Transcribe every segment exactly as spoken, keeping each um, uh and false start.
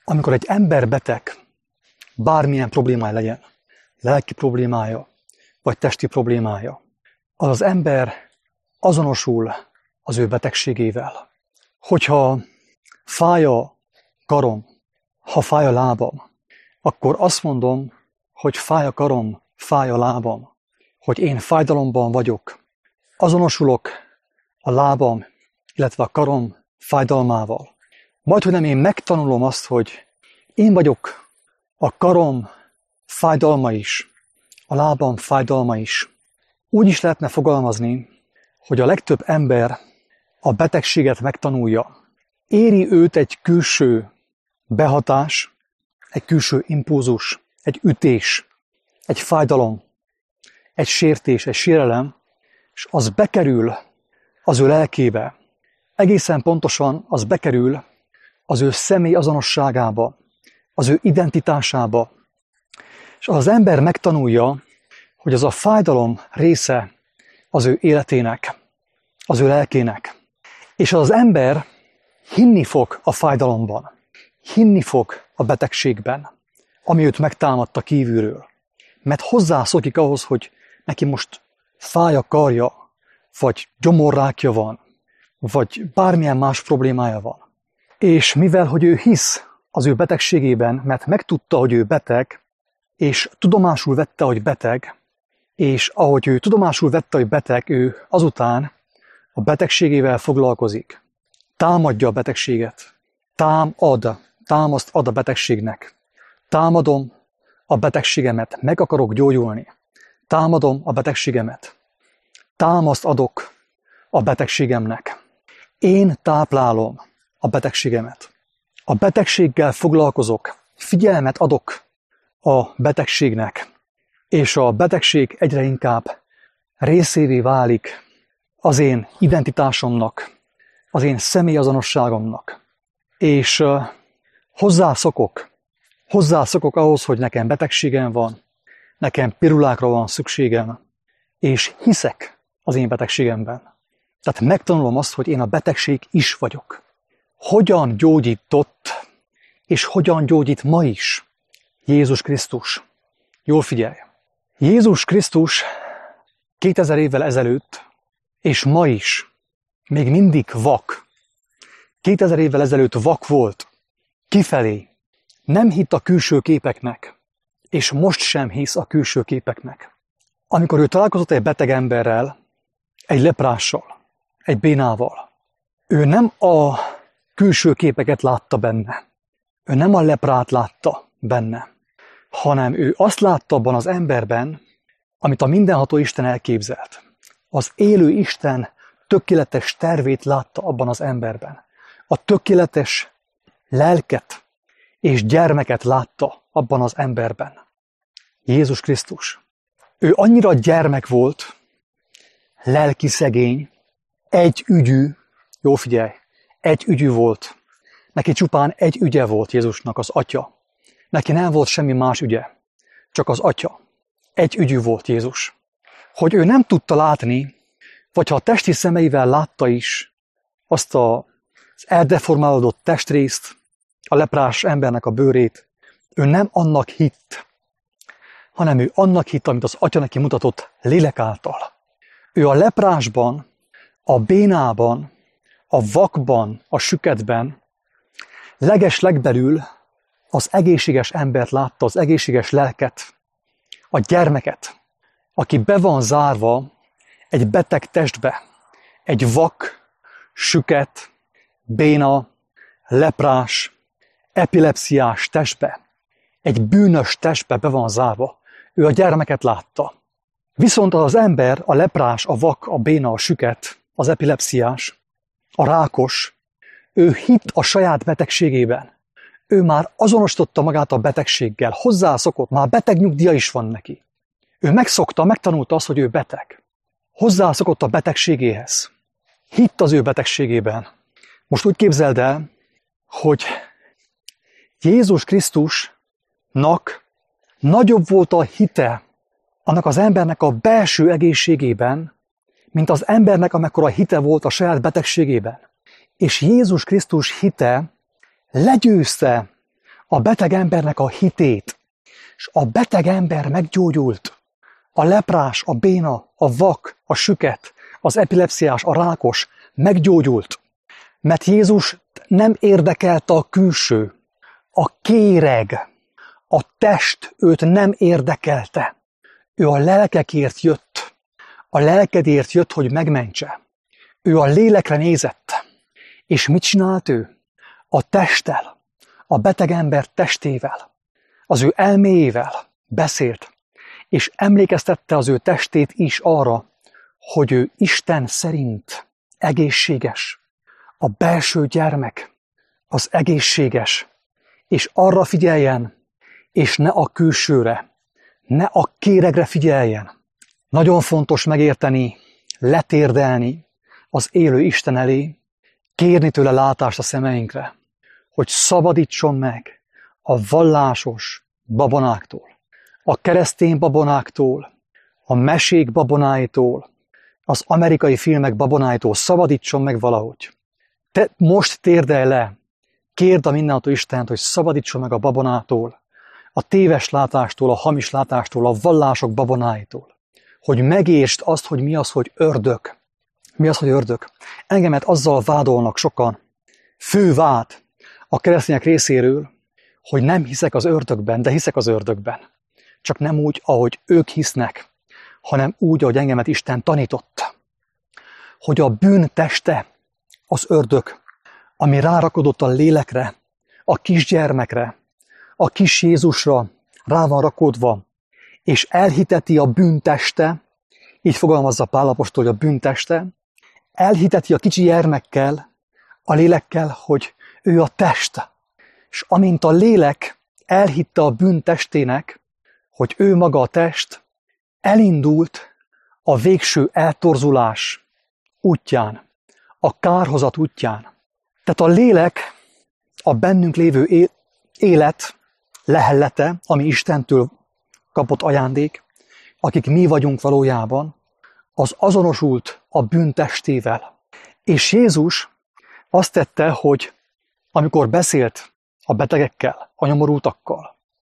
Amikor egy ember beteg, bármilyen problémája legyen, lelki problémája, vagy testi problémája, az az ember azonosul az ő betegségével. Hogyha fáj a karom, ha fáj a lábam, akkor azt mondom, hogy fáj a karom, fáj a lábam, hogy én fájdalomban vagyok. Azonosulok a lábam, illetve a karom fájdalmával. Majd, hogy nem én megtanulom azt, hogy én vagyok a karom fájdalma is, a lábam fájdalma is. Úgy is lehetne fogalmazni, hogy a legtöbb ember a betegséget megtanulja. Éri őt egy külső behatás, egy külső impulzus, egy ütés, egy fájdalom, egy sértés, egy sérelem, és az bekerül az ő lelkébe. Egészen pontosan az bekerül az ő személy azonosságába, az ő identitásába. És az ember megtanulja, hogy az a fájdalom része az ő életének, az ő lelkének. És az ember hinni fog a fájdalomban, hinni fog a betegségben, ami őt megtámadta kívülről. Mert hozzászokik ahhoz, hogy neki most fáj a karja, vagy gyomorrákja van, vagy bármilyen más problémája van. És mivel, hogy ő hisz az ő betegségében, mert megtudta, hogy ő beteg, és tudomásul vette, hogy beteg, és ahogy ő tudomásul vette, hogy beteg, ő azután a betegségével foglalkozik. Támadja a betegséget. Támad, támaszt ad a betegségnek. Támadom a betegségemet, meg akarok gyógyulni. Támadom a betegségemet. Támaszt adok a betegségemnek. Én táplálom a betegségemet. A betegséggel foglalkozok, figyelmet adok a betegségnek, és a betegség egyre inkább részévé válik az én identitásomnak, az én személyazonosságomnak. És uh, hozzászokok, hozzászokok ahhoz, hogy nekem betegségem van, nekem pirulákra van szükségem, és hiszek az én betegségemben. Tehát megtanulom azt, hogy én a betegség is vagyok. Hogyan gyógyított, és hogyan gyógyít ma is Jézus Krisztus? Jól figyelj! Jézus Krisztus kétezer évvel ezelőtt, és ma is még mindig vak. kétezer évvel ezelőtt vak volt, kifelé. Nem hitt a külső képeknek, és most sem hisz a külső képeknek. Amikor ő találkozott egy beteg emberrel, egy leprással, egy bénával, ő nem a külső képeket látta benne. Ő nem a leprát látta benne, hanem ő azt látta abban az emberben, amit a mindenható Isten elképzelt. Az élő Isten tökéletes tervét látta abban az emberben. A tökéletes lelket és gyermeket látta abban az emberben. Jézus Krisztus. Ő annyira gyermek volt, lelki szegény, együgyű, jó figyelj, együgyű volt. Neki csupán egy ügye volt Jézusnak, az Atya. Neki nem volt semmi más ügye, csak az Atya. Egy ügyű volt Jézus. Hogy ő nem tudta látni, vagy ha a testi szemeivel látta is azt az eldeformálódott testrészt, a leprás embernek a bőrét, ő nem annak hitt, hanem ő annak hitt, amit az Atya neki mutatott lélek által. Ő a leprásban, a bénában, a vakban, a süketben, leges legbelül az egészséges embert látta, az egészséges lelket, a gyermeket, aki be van zárva egy beteg testbe, egy vak, süket, béna, leprás, epilepsziás testbe, egy bűnös testbe be van zárva. Ő a gyermeket látta. Viszont az az ember, a leprás, a vak, a béna, a süket, az epilepsziás, a rákos, ő hitt a saját betegségében. Ő már azonosította magát a betegséggel, hozzászokott, már beteg nyugdíja is van neki. Ő megszokta, megtanulta azt, hogy ő beteg. Hozzászokott a betegségéhez. Hitt az ő betegségében. Most úgy képzeld el, hogy Jézus Krisztusnak nagyobb volt a hite annak az embernek a belső egészségében, mint az embernek, amekkora hite volt a saját betegségében. És Jézus Krisztus hite legyőzte a beteg embernek a hitét, és a beteg ember meggyógyult. A leprás, a béna, a vak, a süket, az epilepsziás, a rákos meggyógyult. Mert Jézus nem érdekelte a külső, a kéreg, a test őt nem érdekelte. Ő a lelkekért jött. A lelkedért jött, hogy megmentse. Ő a lélekre nézett. És mit csinált ő? A testtel, a beteg ember testével, az ő elméjével beszélt, és emlékeztette az ő testét is arra, hogy ő Isten szerint egészséges. A belső gyermek az egészséges, és arra figyeljen, és ne a külsőre, ne a kéregre figyeljen. Nagyon fontos megérteni, letérdelni az élő Isten elé, kérni tőle látást a szemeinkre, hogy szabadítson meg a vallásos babonáktól, a keresztény babonáktól, a mesék babonáitól, az amerikai filmek babonáitól, szabadítson meg valahogy. Te most térdelj le, kérd a mindenható Istent, hogy szabadítson meg a babonától, a téves látástól, a hamis látástól, a vallások babonáitól, hogy megértsd azt, hogy mi az, hogy ördög. Mi az, hogy ördög? Engemet azzal vádolnak sokan, fő vád a keresztények részéről, hogy nem hiszek az ördögben, de hiszek az ördögben. Csak nem úgy, ahogy ők hisznek, hanem úgy, ahogy engemet Isten tanított. Hogy a bűn teste az ördög, ami rárakodott a lélekre, a kisgyermekre, a kis Jézusra rá van rakódva, és elhiteti a bűnteste, így fogalmazza Pál apostol, hogy a bűnteste, elhiteti a kicsi gyermekkel, a lélekkel, hogy ő a test. És amint a lélek elhitte a bűntestének, hogy ő maga a test, elindult a végső eltorzulás útján, a kárhozat útján. Tehát a lélek, a bennünk lévő élet lehellete, ami Istentől kapott ajándék, akik mi vagyunk valójában, az azonosult a bűntestével. És Jézus azt tette, hogy amikor beszélt a betegekkel, a nyomorultakkal,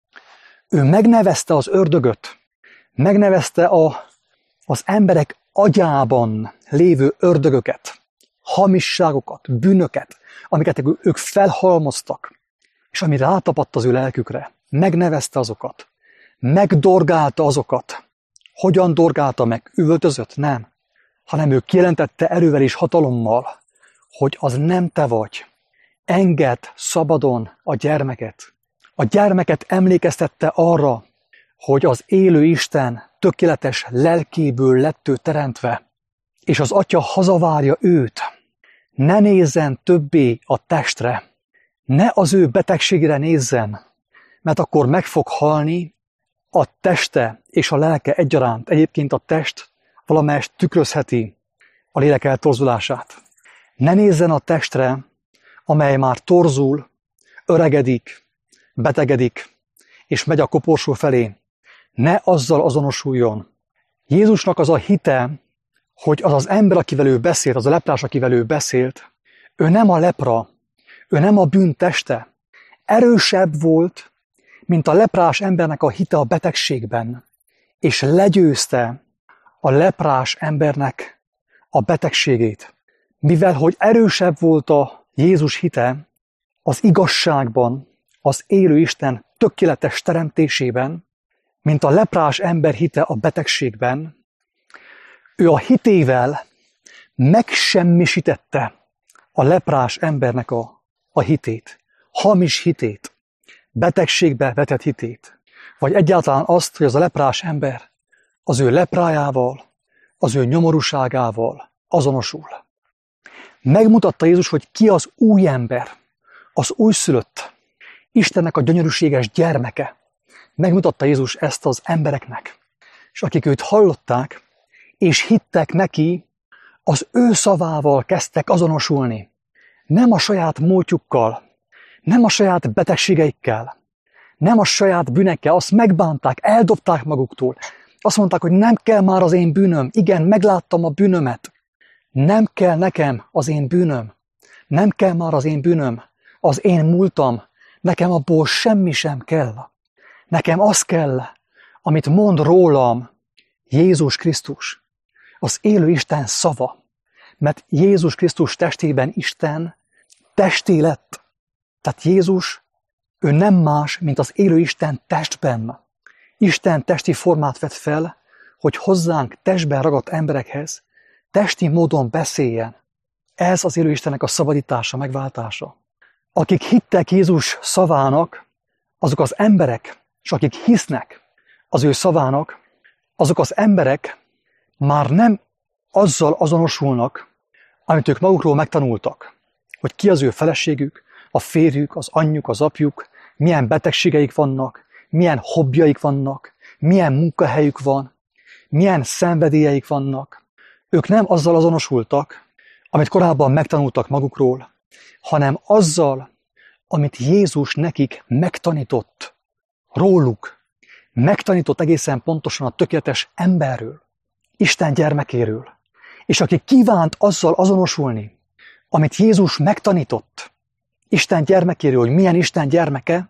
ő megnevezte az ördögöt, megnevezte a, az emberek agyában lévő ördögöket, hamisságokat, bűnöket, amiket ők felhalmoztak, és ami rátapadt az ő lelkükre, megnevezte azokat, megdorgálta azokat. Hogyan dorgálta meg? Üvöltözött? Nem. Hanem ő kijelentette erővel és hatalommal, hogy az nem te vagy. Engedd szabadon a gyermeket. A gyermeket emlékeztette arra, hogy az élő Isten tökéletes lelkéből lett ő teremtve, és az Atya hazavárja őt. Ne nézzen többé a testre, ne az ő betegségére nézzen, mert akkor meg fog halni a teste és a lelke egyaránt. Egyébként a test valamelyest tükrözheti a lélek eltorzulását. Ne nézzen a testre, amely már torzul, öregedik, betegedik, és megy a koporsó felé. Ne azzal azonosuljon. Jézusnak az a hite, hogy az az ember, akivel ő beszélt, az a leprás, akivel ő beszélt, ő nem a lepra, ő nem a bűn teste. Erősebb volt, mint a leprás embernek a hite a betegségben, és legyőzte a leprás embernek a betegségét. Mivel, hogy erősebb volt a Jézus hite az igazságban, az élő Isten tökéletes teremtésében, mint a leprás ember hite a betegségben, ő a hitével megsemmisítette a leprás embernek a, a hitét, hamis hitét, betegségbe vetett hitét, vagy egyáltalán azt, hogy az a leprás ember az ő leprájával, az ő nyomorúságával azonosul. Megmutatta Jézus, hogy ki az új ember, az újszülött, Istennek a gyönyörűséges gyermeke. Megmutatta Jézus ezt az embereknek, és akik őt hallották, és hittek neki, az ő szavával kezdtek azonosulni. Nem a saját múltjukkal, nem a saját betegségeikkel, nem a saját bűnekkel, azt megbánták, eldobták maguktól. Azt mondták, hogy nem kell már az én bűnöm. Igen, megláttam a bűnömet. Nem kell nekem az én bűnöm. Nem kell már az én bűnöm, az én múltam. Nekem abból semmi sem kell. Nekem az kell, amit mond rólam Jézus Krisztus, az élő Isten szava. Mert Jézus Krisztus testében Isten testé lett. Tehát Jézus, ő nem más, mint az élő Isten testben. Isten testi formát vett fel, hogy hozzánk testben ragadt emberekhez testi módon beszéljen. Ez az élő Istennek a szabadítása, megváltása. Akik hittek Jézus szavának, azok az emberek, és akik hisznek az ő szavának, azok az emberek már nem azzal azonosulnak, amit ők magukról megtanultak, hogy ki az ő feleségük, a férjük, az anyjuk, az apjuk, milyen betegségeik vannak, milyen hobbjaik vannak, milyen munkahelyük van, milyen szenvedélyeik vannak. Ők nem azzal azonosultak, amit korábban megtanultak magukról, hanem azzal, amit Jézus nekik megtanított róluk, megtanított egészen pontosan a tökéletes emberről, Isten gyermekéről, és aki kívánt azzal azonosulni, amit Jézus megtanított Isten gyermekéről, hogy milyen Isten gyermeke,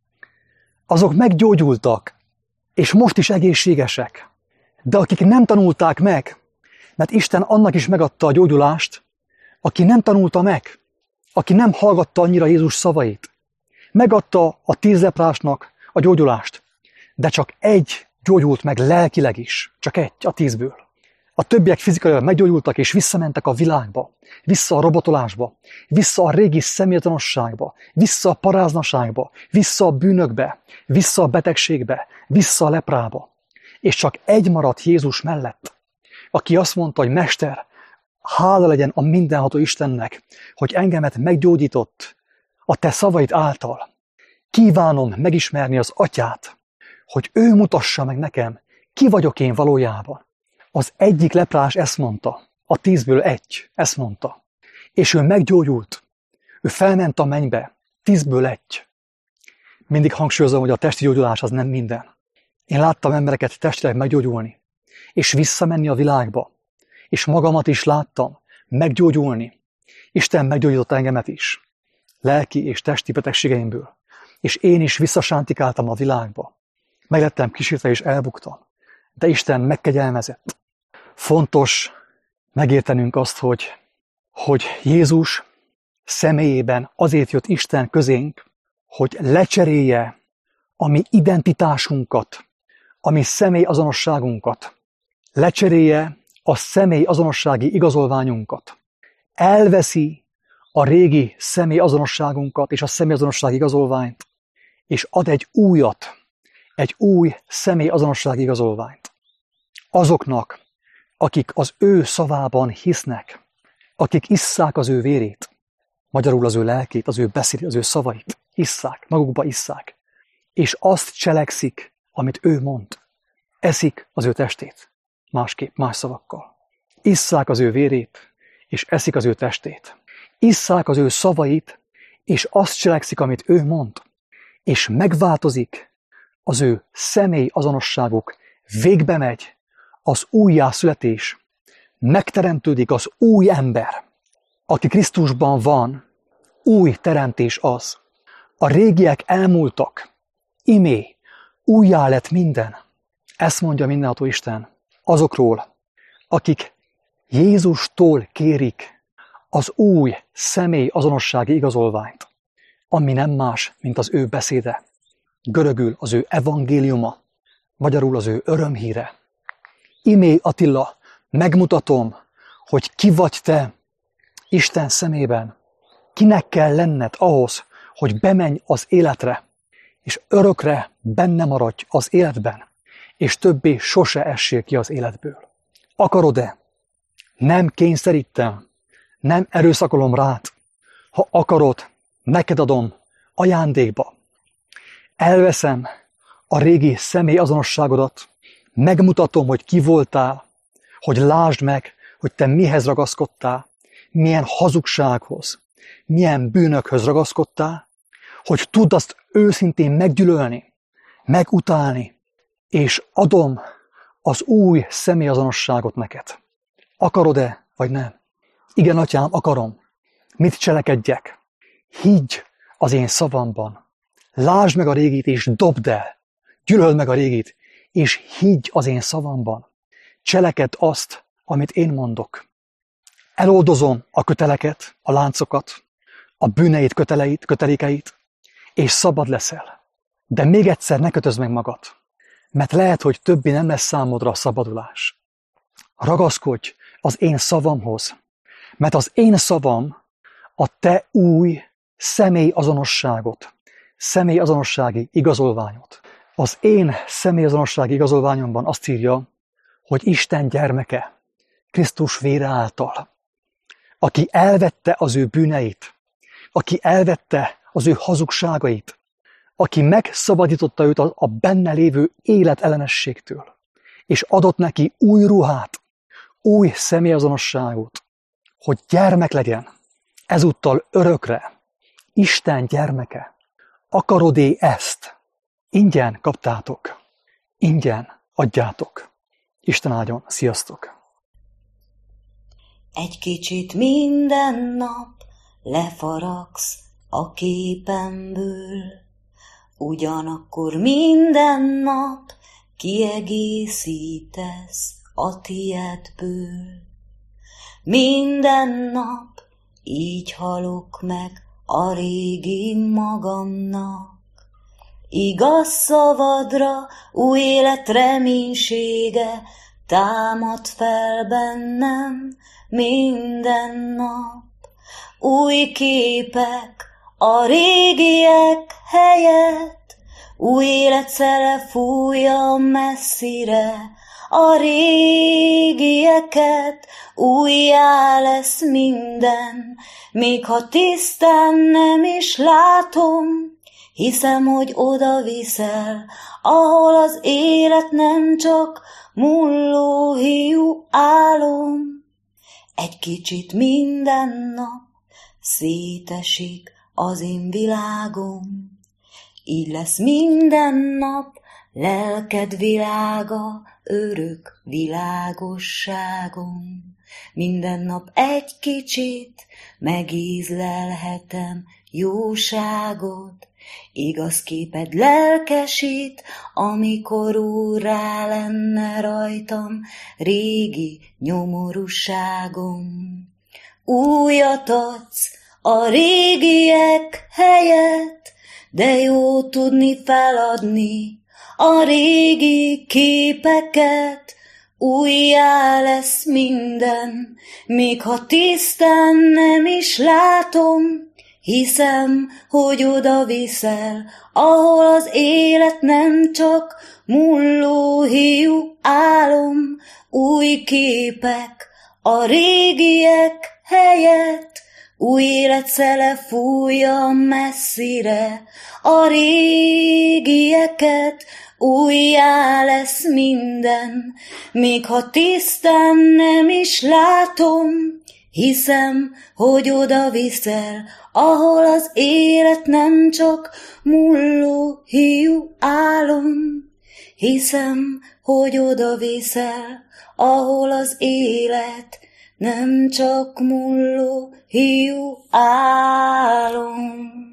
azok meggyógyultak, és most is egészségesek. De akik nem tanulták meg, mert Isten annak is megadta a gyógyulást, aki nem tanulta meg, aki nem hallgatta annyira Jézus szavait, megadta a tíz leprásnak a gyógyulást, de csak egy gyógyult meg lelkileg is, csak egy a tízből. A többiek fizikailag meggyógyultak és visszamentek a világba, vissza a robotolásba, vissza a régi személytanosságba, vissza a paráznaságba, vissza a bűnökbe, vissza a betegségbe, vissza a leprába. És csak egy maradt Jézus mellett, aki azt mondta, hogy Mester, hála legyen a mindenható Istennek, hogy engemet meggyógyított a te szavaid által. Kívánom megismerni az Atyát, hogy ő mutassa meg nekem, ki vagyok én valójában. Az egyik leprás ezt mondta, a tízből egy, ezt mondta. És ő meggyógyult, ő felment a mennybe, tízből egy. Mindig hangsúlyozom, hogy a testi gyógyulás az nem minden. Én láttam embereket testileg meggyógyulni, és visszamenni a világba, és magamat is láttam meggyógyulni. Isten meggyógyított engemet is, lelki és testi betegségeimből, és én is visszasántikáltam a világba. Meglettem kísértve és elbuktam, de Isten megkegyelmezett. Fontos megértenünk azt, hogy, hogy Jézus személyében azért jött Isten közénk, hogy lecserélje a mi identitásunkat, a mi személyazonosságunkat, lecserélje a személyazonossági igazolványunkat. Elveszi a régi személyazonosságunkat és a személyazonossági igazolványt, és ad egy újat, egy új személyazonossági igazolványt. Azoknak, akik az ő szavában hisznek, akik isszák az ő vérét, magyarul az ő lelkét, az ő beszédét, az ő szavait, isszák, magukba isszák, és azt cselekszik, amit ő mond. Eszik az ő testét, másképp, más szavakkal. Isszák az ő vérét, és eszik az ő testét. Isszák az ő szavait, és azt cselekszik, amit ő mond. És megváltozik az ő személy azonosságuk, végbe megy az újjászületés, megteremtődik az új ember, aki Krisztusban van, új teremtés az. A régiek elmúltak, imé, újjá lett minden. Ezt mondja mindenható Isten azokról, akik Jézustól kérik az új személy azonossági igazolványt, ami nem más, mint az ő beszéde. Görögül az ő evangéliuma, magyarul az ő örömhíre. Imé Attila, megmutatom, hogy ki vagy te Isten szemében. Kinek kell lenned ahhoz, hogy bemenj az életre, és örökre benne maradj az életben, és többé sose essél ki az életből. Akarod-e? Nem kényszerítem, nem erőszakolom rád. Ha akarod, neked adom ajándékba. Elveszem a régi személyazonosságodat, megmutatom, hogy ki voltál, hogy lásd meg, hogy te mihez ragaszkodtál, milyen hazugsághoz, milyen bűnökhöz ragaszkodtál, hogy tudd azt őszintén meggyűlölni, megutálni, és adom az új személyazonosságot neked. Akarod-e, vagy nem? Igen, atyám, akarom. Mit cselekedjek? Higgy az én szavamban. Lásd meg a régit, és dobd el. Gyűlöld meg a régit, és higgy az én szavamban. Cselekedd azt, amit én mondok. Eloldozom a köteleket, a láncokat, a bűneit, köteleit, kötelékeit, és szabad leszel. De még egyszer ne kötözd meg magad, mert lehet, hogy többé nem lesz számodra a szabadulás. Ragaszkodj az én szavamhoz, mert az én szavam a te új személyazonosságot, személyazonossági igazolványot. Az én személyazonossági igazolványomban azt írja, hogy Isten gyermeke, Krisztus vére által, aki elvette az ő bűneit, aki elvette az ő hazugságait, aki megszabadította őt a benne lévő életellenességtől, és adott neki új ruhát, új személyazonosságot, hogy gyermek legyen, ezúttal örökre, Isten gyermeke. Akarod-e ezt? Ingyen kaptátok, ingyen adjátok. Isten áldjon, sziasztok! Egy kicsit minden nap lefaragsz a képemből, ugyanakkor minden nap kiegészítesz a tiedből. Minden nap így halok meg a régi magamnak, igaz szavadra új élet reménysége támad fel bennem minden nap. Új képek a régiek helyett, új élet szele fújja messzire a régieket, újjá lesz minden, még ha tisztán nem is látom, hiszem, hogy oda viszel, ahol az élet nem csak mulló hiú álom. Egy kicsit minden nap szétesik az én világom, így lesz minden nap lelked világa, örök világosságom. Minden nap egy kicsit megízlelhetem jóságot, igaz képed lelkesít, amikor úrrá lenne rajtam régi nyomorúságom. Újat adsz a régiek helyett, de jó tudni feladni a régi képeket. Újjá lesz minden, még ha tisztán nem is látom, hiszem, hogy oda viszel, ahol az élet nem csak mulló hiú álom. Új képek a régiek helyett, új élet szele fújja messzire a régieket. Újjá lesz minden, még ha tisztán nem is látom, hiszem, hogy oda viszel, ahol az élet nem csak mulló hiú álom. Hiszem, hogy oda viszel, ahol az élet nem csak mulló hiú álom.